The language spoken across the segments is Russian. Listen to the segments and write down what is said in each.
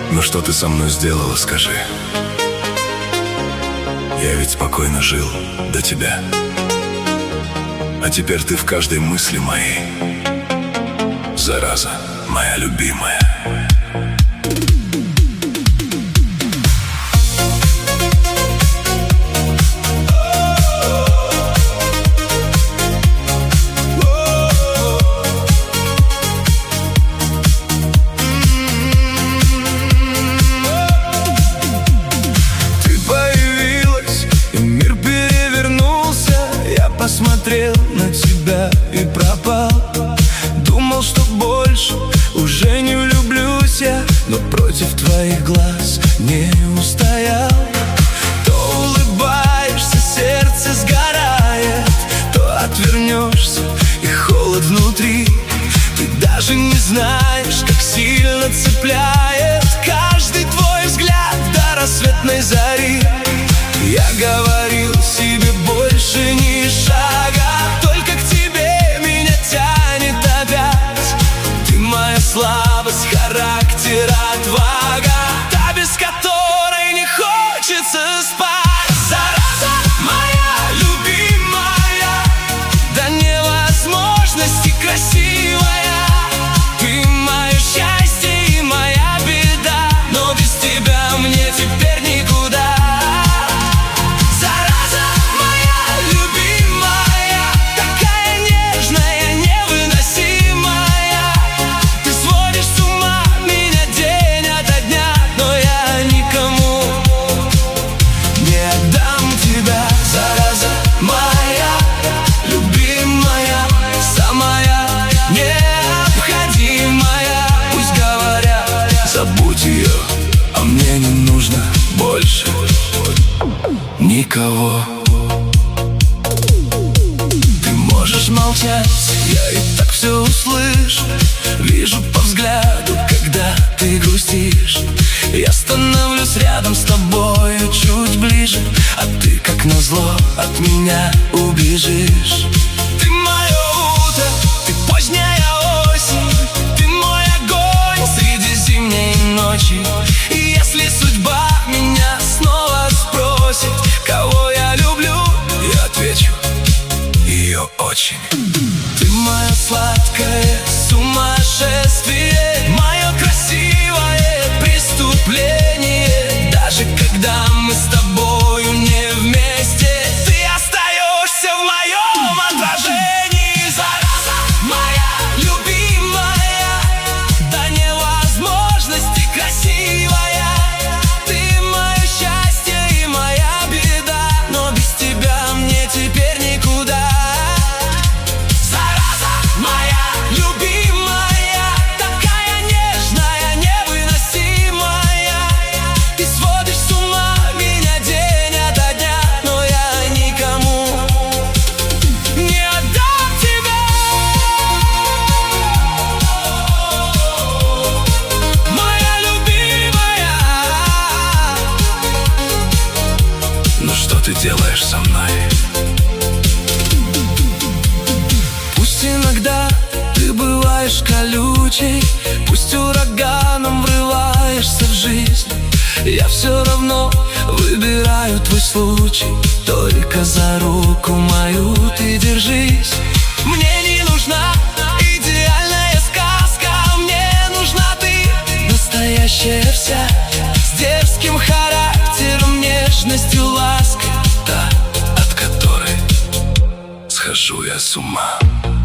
Но что ты со мной сделала, скажи? Я ведь спокойно жил до тебя, а теперь ты в каждой мысли моей. Зараза, моя любимая. Смотрел на тебя и пропал. Думал, что больше уже не влюблюсь я, но против твоих глаз не устоял. То улыбаешься, сердце сгорает, то отвернешься, и холод внутри. Ты даже не знаешь, как сильно цепляет каждый твой взгляд до рассветной зари. Я говорил себе больше ни шага, только к тебе меня тянет опять. Ты моя слабость, характер, отвага, та, без которой не хочется спать. Зараза моя любимая, до невозможности красивая. Ты мое счастье и моя беда, но без тебя мне теперь никуда. Забудь ее, а мне не нужно больше никого. Ты можешь молчать, я и так все услышу. Вижу по взгляду, когда ты грустишь. Я становлюсь рядом с тобой чуть ближе, а ты, как назло, от меня убежишь. Ты мое утро, ты поздняя осень, ты мой огонь среди зимней ночи. И если судьба меня снова спросит, кого я люблю, я отвечу: ее очень. Ты мое сладкое сумасшествие, мое красивое преступление. Даже когда мы с тобою не вместе, ты остаешься в моем отражении. Зараза моя любимая, до невозможности красивая. Ты мое счастье и моя беда, но без тебя мне теперь никуда. Зараза моя любимая, такая нежная, невыносимая. Ты сводишь с ума меня день ото дня, но я никому не отдам тебя. Моя любимая. Ну что ты делаешь со мной? Пусть иногда ты бываешь колючей, пусть ураганом врываешься в жизнь, я все равно выбираю твой случай. Только за руку мою ты держись. Мне не нужна идеальная сказка, мне нужна ты, настоящая вся, с дерзким характером, нежностью, лаской, та, от которой схожу я с ума.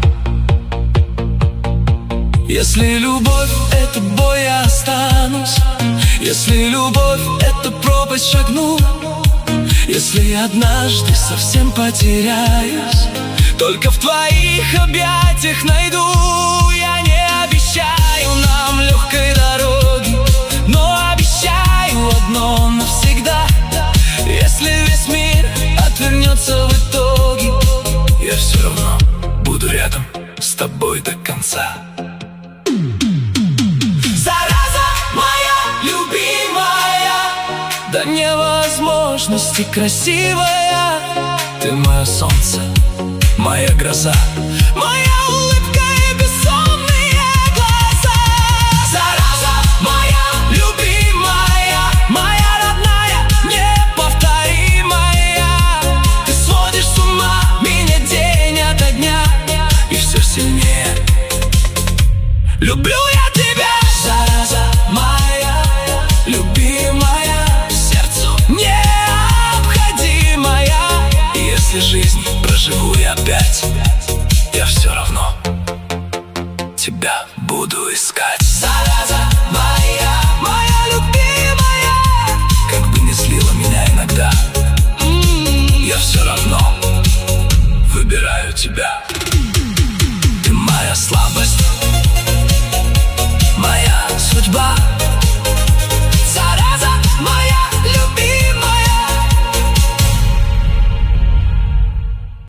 Если любовь — это бой, я останусь. Если любовь — это пропасть, шагну. Если однажды совсем потеряюсь, только в твоих объятиях найду. Я не обещаю нам легкой дороги, но обещаю одно навсегда: если весь мир отвернется в итоге, я все равно буду рядом с тобой до конца. До невозможности красивая. Ты мое солнце, моя гроза, моя улыбка и бессонные глаза. Зараза моя любимая. Люблю я тебя, зараза моя, любимая, сердцу необходимая. Если жизнь проживу я опять, я все равно тебя буду искать. Зараза